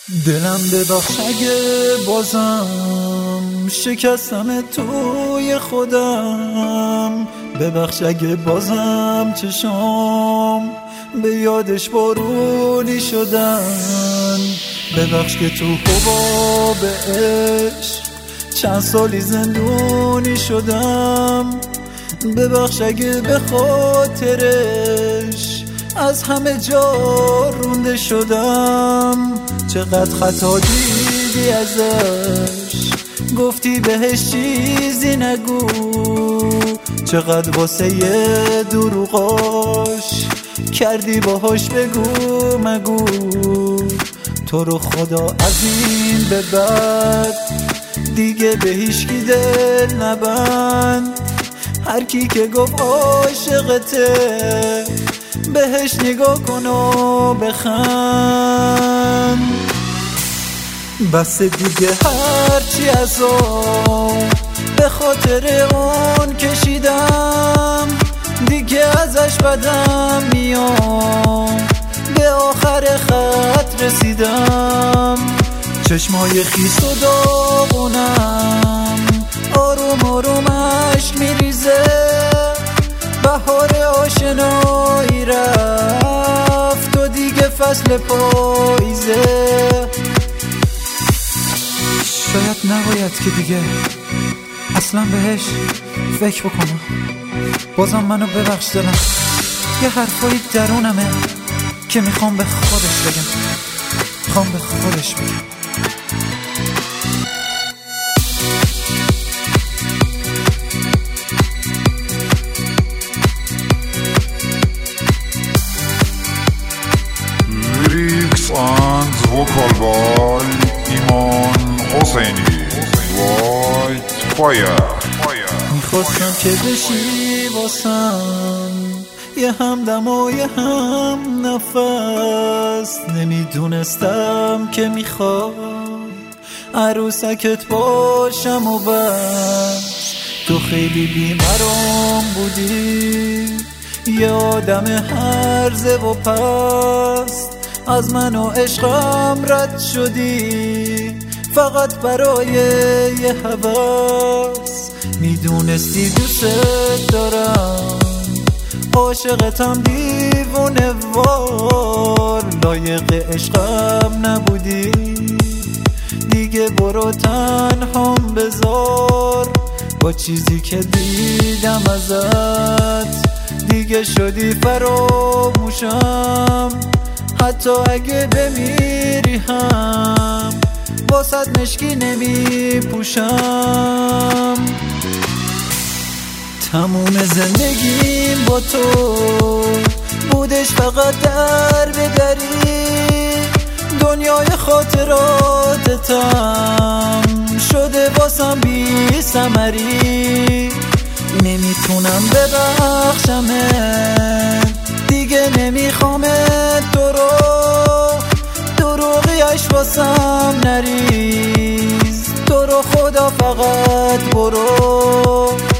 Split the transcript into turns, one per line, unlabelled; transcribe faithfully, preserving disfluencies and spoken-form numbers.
دلم ببخش اگه بازم شکستم توی خودم، ببخش اگه بازم چشام به یادش بارونی شدن، ببخش که تو حباب عشق چند سالی زندونی شدم، ببخش اگه به خاطرش از همه جا رونده شدم. چقدر خطا دیدی ازش، گفتی بهش چیزی نگو، چقدر واسه یه دروغاش کردی باهاش بگو مگو. تو رو خدا از این به بعد دیگه به هیچکی دل نبند، هر کی که گفت عاشقته بهش نگاه کن و بخند. بس دیگه هرچی عذاب به خاطر اون کشیدم، دیگه ازش بدم میام، به آخر خط رسیدم. چشمای خیس و داغونم آروم آروم اشک میریزه، بهار آشنایی رفت و دیگه فصل پاییزه. شاید نباید که دیگه اصلا بهش فکر بکنم، بازم منو ببخش دلم، یه حرفایی درونمه که میخوام به خودش بگم، میخوام به خودش بگم.
Lyrics and vocal by ایمان حسینی. White Fire.
میخواستم که بشی واسم یه همدم و یه هم نفس، نمیدونستم که میخوای عروسکت باشم و بس. تو خیلی بیمرام بودی، یه آدم هرزه و پست، از من و عشقم رد شدی فقط برای یه هوس. میدونستی دوست دارم، عاشقتم دیوونه وار، لایق عشقم نبودی دیگه برو تنهام بذار. با چیزی که دیدم ازت دیگه شدی فراموشم، حتی اگه بمیری هم واسد مشکی نمی پوشم. تموم زندگیم با تو بودش فقط در بدری، دنیای خاطراتتم شده واسم بی ثمری. نمیتونم ببخشمت دیگه، نمیخوامت تو رو، دروغیش واسم نریز، تو رو خدا فقط برو.